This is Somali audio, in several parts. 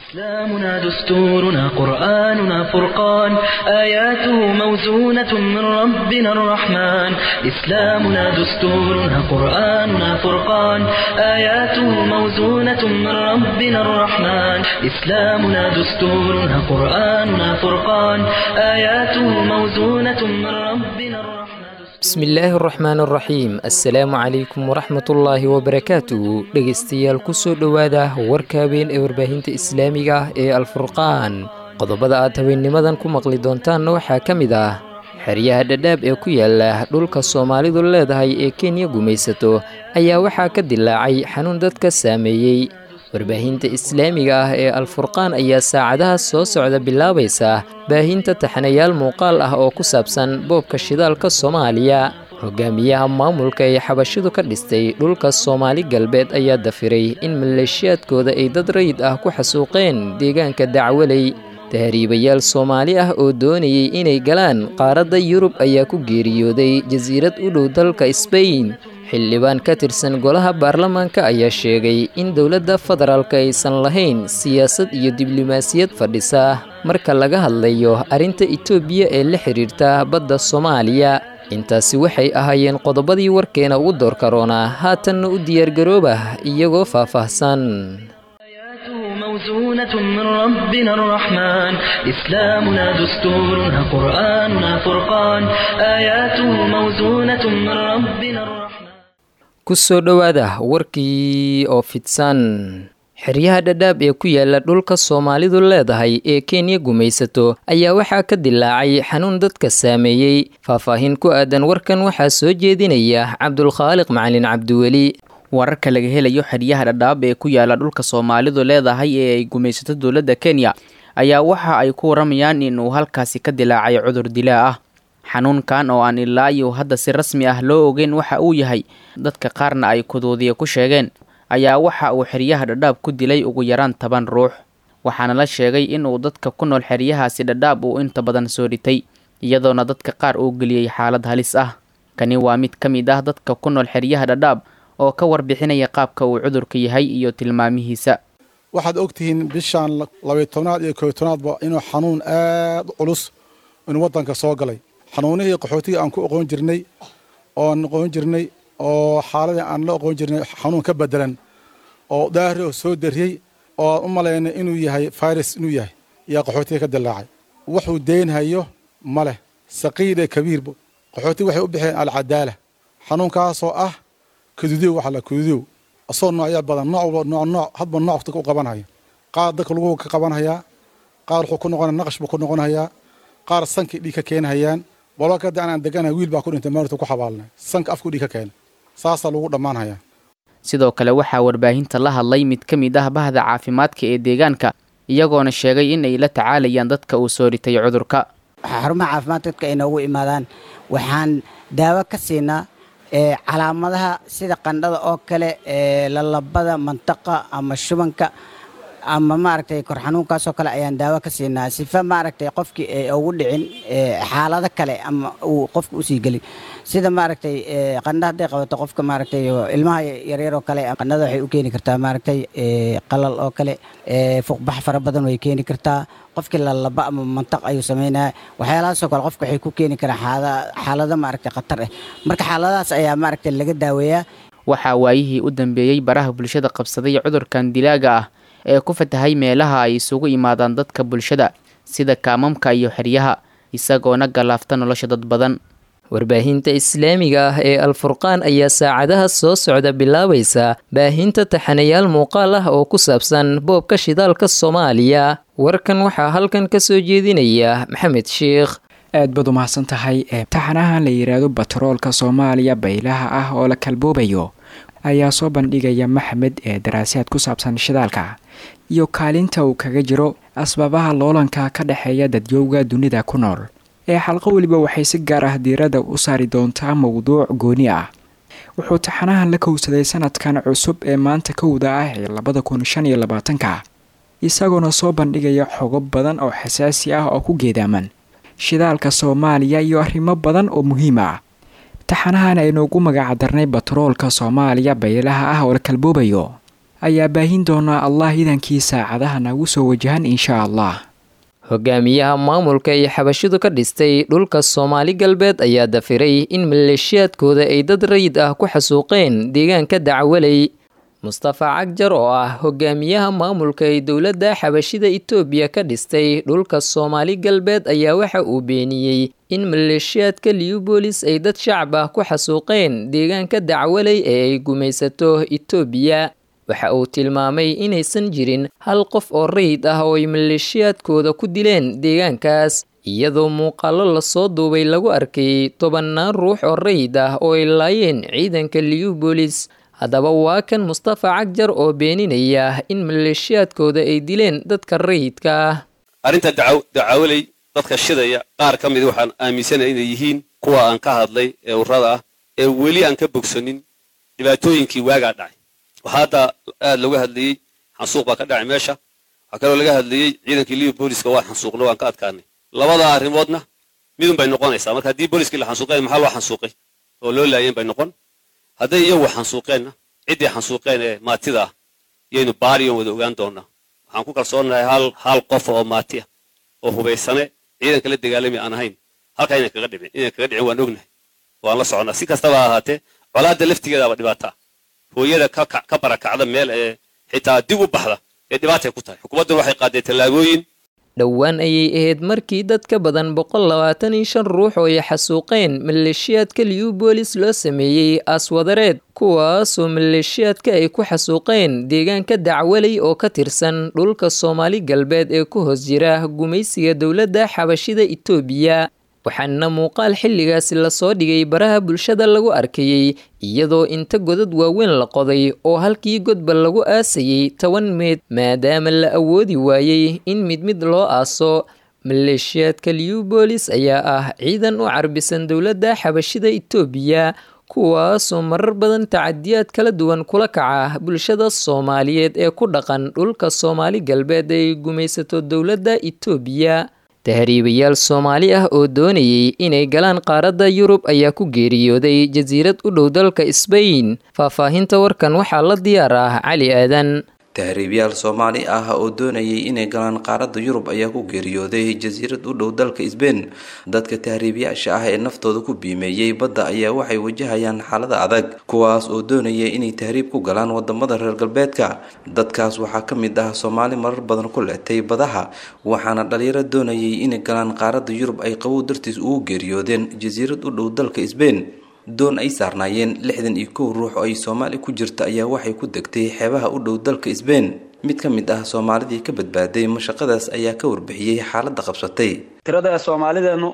إسلامنا دستورنا قرآننا فرقان آياته موزونة من ربنا الرحمن إسلامنا دستورنا قرآننا فرقان آياته موزونة من ربنا الرحمن إسلامنا دستورنا قرآننا فرقان آياته موزونة من ربنا الرحمن بسم الله الرحمن الرحيم السلام عليكم ورحمة الله وبركاته dhegeystayaal kusoo dhowaada warkaabeen ee warbaahinta islaamiga ah ee alfurqaan qodobada aad habeenimadan ku maqli doontaan waxaa ka mid ah xeryaha dhadhaab ee ku yaala dhulka Soomaalidu leedahay ee Kenya gumaysato ayaa waxaa ka dilaacay xanuun dadka saameeyay warbaahinta islaamiga ah ee alfurqaan ayaa saacadaha soo socda bilaabaysa baahinta taxanayaal muuqaal ah oo ku saabsan boobka shidaalka Soomaaliya hogaamiyaha maamulka ee xabashidu ka dhistay dhulka Soomaali galbeed ayaa dafiray in maleeshiyaadkooda ay dad rayid ah ku xasuuqeen deegaanka Dacwaley tahriibayaal Soomaali ah oo doonayay inay galaan qaaradda Yurub ayaa ku geeriyooday jasiirad u dhow dalka Spain xildhibaan ka tirsan golaha baarlamaanka ayaa sheegay in dowladda federaalka aysan lahayn siyaasad iyo diblomaasiyad fadhisa marka laga hadlayo arrinta Itoobiya ee la xiriirta badda Soomaaliya intaasi waxay ahaayeen qodobadii warkeena ugu door karoona haatan u diyaar garooba iyagoo faahfaahsan موزونة من ربنا الرحمن إسلامنا دستورنا قرآننا فرقان آياته موزونة من ربنا الرحمن kusoo dhowaada warkii oo fidsan xeryaha dhadhaab ee ku yaala dhulka Soomaalidu leedahay ee Kenya gumaysato ayaa waxaa ka dilaacay xanuun dadka saameeyay faahfaahin ku aadan warkan waxaa soo jeedinaya Cabdulkhaaliq Macalin Cabdiweli wararka laga helayo xeryaha dhadhaab ee ku yaala dhulka Soomaalidu leedahay ee ay gumaysato dowladda Kenya ayaa waxa ay ku waramayaan in uu halkaasi ka dilaacay cudur dilaa ah xanuunkan oo aan ilaa iyo hadda si rasmi ah loo ogeyn waxa uu yahay dadka qaarna ay kudoodiye ku sheegeen ayaa waxa uu xeryaha dhadhaab ku dilay ugu yaraan 10 ruux waxaana la sheegay in uu dadka ku nool xeryahaasi dhadhaab uu inta badan soo dhitay iyadoona dadka qaar uu geliyay xaalad halis ah kani waa mid ka mid ah dadka ku nool xeryaha dhadhaab oo ka warbixinaya qaabka uu cudurka yahay iyo tilmaamihiisa waxaad ogtihiin bishan 12aad iyo 11aad ba inuu xanuun aad u culus in wadanka soo galay xanuunihii qaxootiga aan ku aqoon jirnay oo xaaladii aan la aqoon jirnay xanuun ka bedelan oo daahri oo soo dariyay oo u maleynay inuu yahay virus inuu yahay yaa qaxootiga ka dilaacay wuxuu deynhayo male saqiid ee kabiir qaxootiga waxay u bixeen alcadaala xanuunkaasoo ah kududiyow waxa la kududiyow asoo noocyo badan nooc hadba nooc ku qabanaya qaar dadka lagu ka qabanaya qaar wuxuu ku noqonaa naqash buu ku noqonayaa qaar sanki dhiig ka keenayaan walba ka aan degana wiil baa ku dhintay maarta ku xabaalnay sanka afku dhiig ka keen saasa lagu dhamaanaya sidoo kale waxa warbaahinta la hadlay mid ka mid ah bahda caafimaadka ee deegaanka iyagoona sheegay in ay la tacaalayaan dadka uu soo ritay cudurka xarumaha caafimaadka ay noogu imaadaan waxaan daawo ka siinaa calaamadaha sida qandhada oo kale lalabada mantaqa ama shubanka ama maaragtay kor xanuunkaasoo kale ayaan daawo ka siinaa sifa maaragtay qofkii ay ugu dhicin xaalado kale ama uu qofka u sii gelin sida maaragtay qandha hadday qabato qofka maaragtay ilmaha yaryar oo kale qandhada waxay u keeni kartaa maaragtay qalal oo kale fuuqbax fara badan way keeni kartaa qofkii lalaba ama mantaq ayuu sameynaa waxyaalahaasoo kale qofka waxay ku keeni karaan xaalado maaragtay khatar ah marka xaaladahaas ayaa maaragtay laga daaweeyaa waxaa waayihii u dambeeyey baraha bulshada qabsaday cudurkan dilaaga ah ee ku fatahay meelaha ay isugu imaadaan dadka bulshada sida kaamamka iyo xeryaha isagoona galaafta nolosha dad badan warbaahinta islaamiga ah ee alfurqaan ayaa saacadaha soo socda bilaabaysa baahinta taxanayaal muuqaal ah oo ku saabsan boobka shidaalka Soomaaliya warkan waxaa halkan ka soo jeedinaya Maxamed Sheekh aad baad u mahadsan tahay taxanahan la yiraahdo batroolka Soomaaliya baylaha ah oo la kalboobayo ayaa soo bandhigaya Maxamed ee daraasaad ku saabsan shidaalka iyo kaalinta uu kaga jiro asbaabaha loolanka ka dhaxeeya dadweynaha dunida ku nool ee xalqo waliba waxay si gaar ah diirada u saari doontaa mowduuc gooni ah wuxuu taxanahan la kowsaday sanadkan cusub ee maanta kowda ah ee 2025 isagoona soo bandhigaya xogo badan oo xasaasi ah oo ku geedaaman shidaalka Soomaaliya iyo arrimo badan oo muhiim ah taxanahan aynu ugu magac darnay batroolka Soomaaliya baylaha ah oo la kalboobayo ayaa baahin doonaa allah idankii saacadaha nagu soo wajahan insha allah. hogaamiyaha maamulka ay xabashidu ka dhistay dhulka Soomaali galbeed ayaa dafiray in maleeshiyaadkooda ay dad rayid ah ku xasuuqeen deegaanka Dacwaley. Mustafa Cagjar oo ah hogaamiyaha maamulka ee dowladda xabashida Itoobiya ka dhistay dhulka Soomaali galbeed ayaa waxa uu beeniyay in maleeshiyaadka Liubolis ay dad shacab ah ku xasuuqeen deegaanka Dacwaley ee ay gumaysato Itoobiya. waxa uu tilmaamay inaysan jirin hal qof oo rayid ah oo ay maleeshiyaadkooda ku dileen deegaankaas, iyadoo muuqaallo lasoo duubay lagu arkay 10 ruux oo rayid ah oo ay laayeen ciidanka Liubolis. haddaba waa kan Mustafa Cagjar oo beeninaya in maleeshiyaadkooda ay dileen dadka rayidka ah. arrinta Dacwaley dadka shidaya qaar ka mid waxaan aaminsanahay inay yihiin kuwa aan ka hadlay ee urrada ah ee weli aan ka bogsanin dhibaatooyinkii waaga dhacay. waxaada aad looga hadlayay xasuuq baa ka dhacay meesha, waxa kale oo laga hadlayay ciidankii Liubooliska waa xasuuqno waan ka adkaanay. labada arrimoodna midun bay noqonaysaa. marka haddii booliskii la xasuuqay maxaa loo xasuuqay oo loo laayeen bay noqon. hadday iyagu xasuuqeenna ciddii xasuuqeen ee maatida ah yaynu baariyon wada ogaan doonaa. waxaan ku kalsoonahay hal qof oo maati ah oo hubaysane ciidanka la dagaalami aan ahayn halkaa inay kaga dhicin waan ognahay, waan la soconaa. si kastaba ahaatee colaadda laftigeedaaba dhibaata hooyada ka barakacda meel ee xitaa dib u baxda ee dhibaatay ku tahay. xukuumaddu waxay qaaday tallaabooyin. dhowaan ayay ahayd markii dad ka badan 125 ruux oo ay xasuuqeen maleeshiyaadka Liubolis loo sameeyay aswadareed, kuwaasoo maleeshiyaadka ay ku xasuuqeen deegaanka Dacwaley oo ka tirsan dhulka Soomaali galbeed ee ku hoos jira gumaysiga dowladda xabashida Itoobiya. waxaana muuqaal xilligaasi lasoo dhigay baraha bulshada lagu arkayay iyadoo inta godad waaweyn la qoday oo halkii godba lagu aasayay 10 meed, maadaama la awoodi waayey in mid loo aaso. maleeshiyaadka Liubolis ayaa ah ciidan u carbisan dowladda xabashida Itoobiya, kuwaasoo marar badan tacadiyaad kala duwan kula kaca bulshada Soomaaliyeed ee ku dhaqan dhulka Soomaali galbeed ee gumaysato dowladda Itoobiya. tahriibayaal Soomaali ah oo doonayay inay galaan qaaradda Yurub ayaa ku geeriyooday jasiirad u dhow dalka Spain. faahfaahinta warkan waxaa la diyaar ah Cali Aadan. tahriibayaal Soomaali ah oo doonayay inay galaan qaaradda Yurub ayaa ku geeriyooday jasiirad u dhow dalka Spain. dadka tahriibayaasha ah ee naftooda ku biimeeyay badda ayaa waxay wajahayaan xaalada adag, kuwaas oo doonaya inay tahriib ku galaan wadamada reer galbeedka. dadkaas waxaa ka mid ah Soomaali marar badan ku leetay badaha, waxaana dhalinyaro doonayay inay galaan qaaradda Yurub ay qabow dartiis ugu geeriyoodeen jasiirad u dhow dalka Spain. doon ay saarnaayeen 61 ruux oo ay Soomaali ku jirta ayaa waxay ku degtay xeebaha u dhow dalka Spain. mid ka mid ah Soomaalidii ka badbaaday mashaqadaas ayaa ka warbixiyay xaaladda qabsatay. tirada Soomaalideenu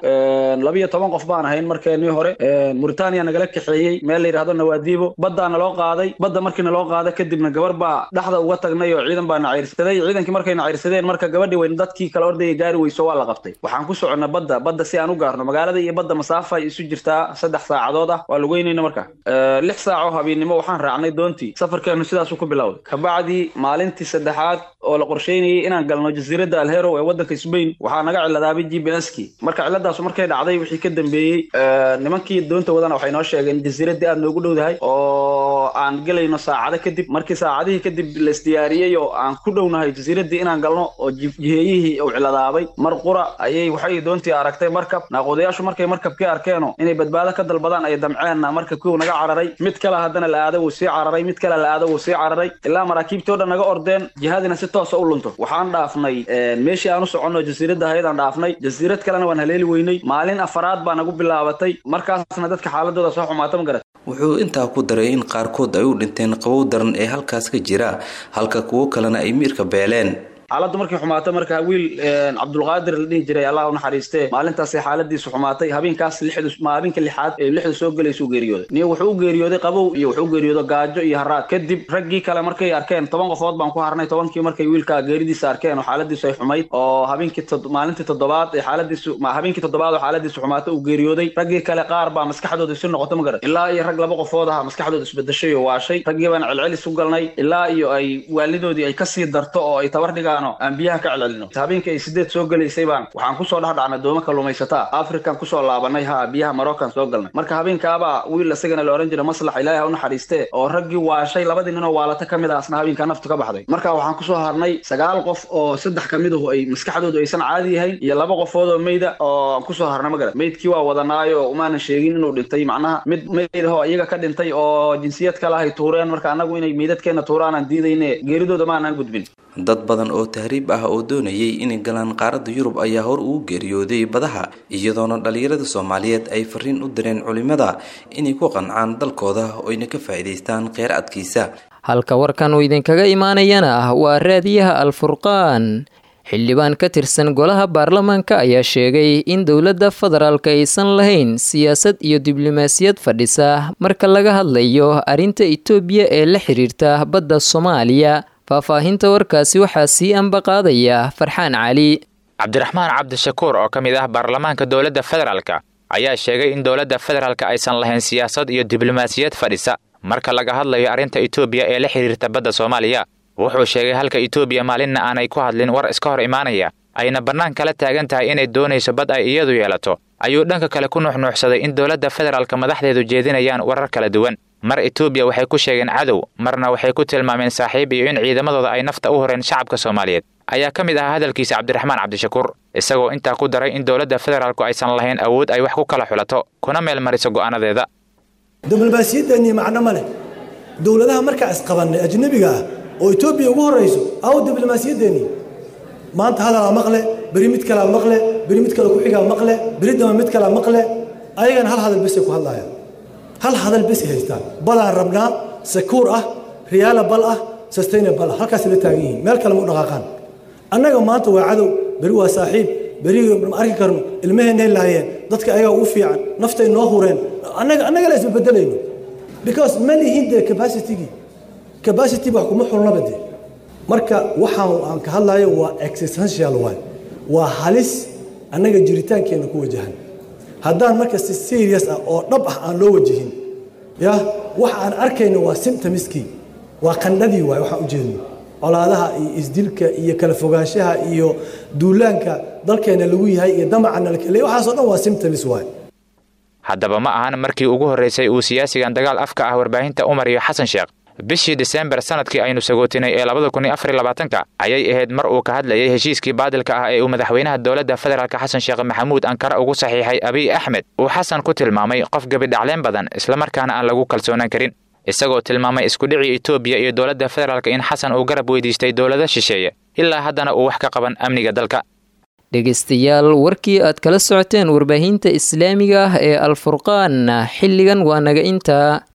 12 qof baan ahayn markeenii hore. Mauritania nagala kaxeeyay meel la yiraahdo Nawaadibo, badana loo qaaday. badda markii loo qaaday kadibna gabar baa dhaxda uga tagnay oo ciidan baa naciirsaday. ciidankii markay naciirsadeen marka gabadhii weyn dadkii kala ordayay gaari weyso waa la qabtay. waxaan ku soconaa badda si aan u gaarno magaalada iyo badda masaafo isu jirtaa 3 saacadood ah. waa lugeynayna marka 6 saaco habeenimo waxaan raacnay doontii. safarkeenu sidaas ku bilowday. kabacdi maalintii saddexaad oo la qorsheynayay inaan galno jasiiradda Alhero ee wadanka Spain waxaa naga ciladaabay GPS-kii. marka ciladaas markay dhacday wixii ka dambeeyay nimankii doonta wadana waxay noo sheegeen jasiiradda aad noogu dhowdahay oo aan galayno saacado kadib. markii saacadihii kadib la isdiyaariyay oo aan ku dhownahay jasiiradda inaan galno oo jiheeyihii uu ciladaabay mar qura ayay waxay doontii aragtay markab. naaqodayaashu markay markabkii arkeen inay badbaado ka dalbadaan ay damceen markabkii naga cararay. mid kale haddana la aado uu sii cararay, mid kale la aado uu sii cararay ilaa maraakiibtooda naga ordeen jihadina si toos ah u lunto. waxaan dhaafnay meeshii aan u soconno jasiiradda hay'adaan dhaafnay. jasiirad kalena waan haleeli weynay. maalin afaraad baa nagu bilaabatay. markaasna dadka xaaladooda soo xumaata ma garat. wuxuu intaa ku daray in qaarkood ay u dhinteen qabow daran ee halkaas ka jira, halka kuwo kalena ay miirka beeleen. xaaladdu markii xumaatay marka wiil Cabdulqaadir la dhihi jiray Allah u naxariistay maalintaas xaaladiisu xumaatay. habeenkaas maalinka lixaad ee lixda soo galayso geeriyooday. nin wuxuu u geeriyooday qabow iyo wuxuu u geeriyooday gaajo iyo haraad. kadib raggii kale markay arkeen 10 qofood baan ku harnay. 10kii markay wiilka geeridiisa arkeen oo xaaladiisu ay xumayd oo habeenkii maalintii toddobaad ee xaaladiisu habeenkii toddobaad oo xaaladiisu xumaatay uu geeriyooday. raggii kale qaar baa maskaxdooda isu noqotay ma garan. ilaa iyo rag 2 qofood ah maskaxdooda isbedeshay oo waashay. raggii baan celcelis u galnay ilaa iyo ay waalidoodii ay ka sii darto oo ay tabar dhigaan baxno aan biyaha ka celcelino habeenkii ay 8 soo galaysay baan waxaan ku soo dhahdhacnay dooma kalluumaysataa African ku soo laabanay biyaha Moroccan soo galnay marka habeenkaaba wiil asagana la oran jiray maslax Ilaahay u naxariistay oo raggii waashay labadii nin oo waalata kamid ah asna habeenka naftu ka baxday marka waxaan ku soo harnay 9 qof oo 3 kamid ah ay maskaxdoodu aysan caadi ahayn iyo 2 qofood oo meeyda oo ku soo harnay magaalada meydkii waa wadanaayo uma aan sheegin inuu dhintay macnaha mid meeyda oo iyaga ka dhintay oo jinsiyad kala ay tuureen marka anagu inay meydadkeena tuuraan aan diidayne geeridooda ma aan gudbin dad badan oo tahriib ah oo doonayay inay galaan qaaradda Yurub ayaa hor ugu geeriyooday badaha iyadoona dhalinyarada Soomaaliyeed ay fariin u direen culimada inay ku qancaan dalkooda oo ay ka faa'iideystaan kheyraadkiisa halka warkan uu idinkaga imaanayana waa raadiyaha Al-Furqaan xildhibaan ka tirsan golaha baarlamaanka ayaa sheegay in dowladda federaalka aysan lahayn siyaasad iyo diblomaasiyad fadhisa marka laga hadlayo arinta Itoobiya ee la xiriirta badda Soomaaliya faahfaahinta warkaasi waxaa sii ambaqaadaya Farxaan Cali Cabdiraxmaan Cabdishakuur oo kamid ah baarlamaanka dowladda federaalka ayaa sheegay in dowladda federaalka aysan lahayn siyaasad iyo diblomaasiyad fadhisa marka laga hadlayo arinta Itoobiya ee la xiriirta badda Soomaaliya wuxuu sheegay halka Itoobiya maalinna aanay ku hadlin war iska hor imaanaya ayna bannaan kala taagan tahay inay doonayso bad ay iyadu yeelato ayuu dhanka kale ku nuuxnuuxsaday in dowladda federaalka madaxdeedu jeedinayaan warar kala duwan mar Itoobiya waxay ku sheegeen cadow marna waxay ku tilmaameen saaxiib iyo in ciidamadooda ay nafta u horeen shacabka Soomaaliyeed ayaa kamid ah hadalkiisa Cabdiraxmaan Cabdishakuur isagoo intaa ku daray in dowladda federaalku aysan lahayn awood ay wax ku kala xulato kuna meel mariso go'aanadeeda diblomaasiyadani macna male dowladaha marka isqabanay ajnabiga ah oo Itoobiya ugu horeyso aw diblomaasiyadani maanta hadal maqle bari mid kala maqle bari mid kala ku xiga maqle bari dama mid kala maqle ayagan hal hadal bas ku hadlaayaan hal hadal bas haystaan bala rabnaa sakuur ah riyaala bal ah sustainable halkaas la taagan yihiin meel kale u dhaqaaqaan annaga maanta waa cadow bari waa saaxiib bari ma arki karno ilmaheena laayeen dadka ayaga ugu fiican naftay noo hureen annaga la isbedelayno because many in the capacity wax kuma xulna bade marka waxaan aan ka hadlayo waa existential waa halis annaga jiritaankeena ku wajahan haddaan marka si serious ah oo dhab ah aan loo wajihin ya wax aan arkayno waa symptomski waa qandhadii waxa u jeedno colaadaha iyo isdilka iyo kala fogaanshaha iyo duulaanka dalkeena lagu yahay iyo damacana la kale waxaas oo dhan waa symptoms haddaba ma ahan markii ugu horeysay uu siyaasigan dagaal afka ah warbaahinta Umar iyo Xasan Sheekh bishii December sanadkii aynu sagootinay ee 2024 ayay ahayd mar uu ka hadlayay heshiiskii baadilka ah ee uu madaxweynaha dowladda federaalka Xasan Sheekh Maxamuud Ankara ugu saxiixay Abiy Ahmed uu Xasan ku tilmaamay qof gabi dhacleen badan isla markaana aan lagu kalsoonaan karin isagoo tilmaamay isku dhici Itoobiya iyo dowladda federaalka in Xasan uu garab weydiistay dowladda shisheeye ilaa haddana uu wax ka qaban amniga dalka dhegeystayaal warkii aad kala socoteen warbaahinta islaamiga ah ee Al-Furqaan xilligan waa naga inta